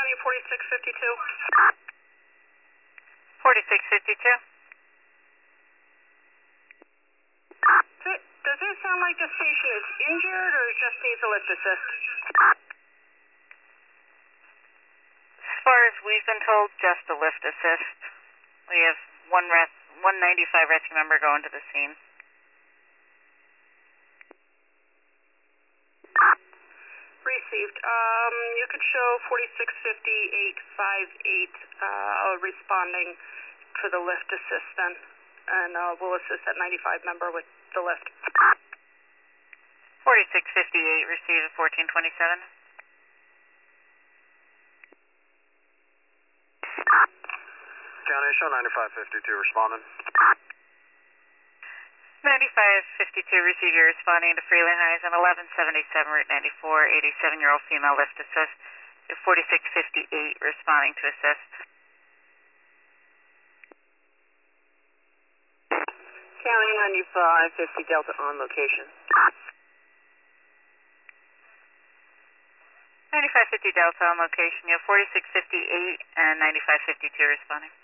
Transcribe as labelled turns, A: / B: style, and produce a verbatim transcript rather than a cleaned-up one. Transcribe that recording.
A: County forty-six fifty-two.
B: forty-six fifty-two.
A: Does it sound like the station is injured or just needs a lift assist?
B: As far as we've been told, just a lift assist. We have one res one ninety-five rescue member going to the scene.
A: Received. Um, you could show forty-six fifty-eight fifty-eight uh, responding for the lift assist then, and uh, we'll assist that ninety-five member with the lift.
B: forty-six fifty-eight received at fourteen twenty-seven.
C: County, show ninety-five fifty-two responding.
B: ninety-five fifty-two received, you're responding to Freeland Heights on eleven seventy-seven Route ninety-four, eighty-seven-year-old female lift assist. forty-six fifty-eight responding to assist.
D: County ninety-five fifty Delta on location.
B: ninety-five fifty Delta on location, you have forty-six fifty-eight and ninety-five fifty-two responding.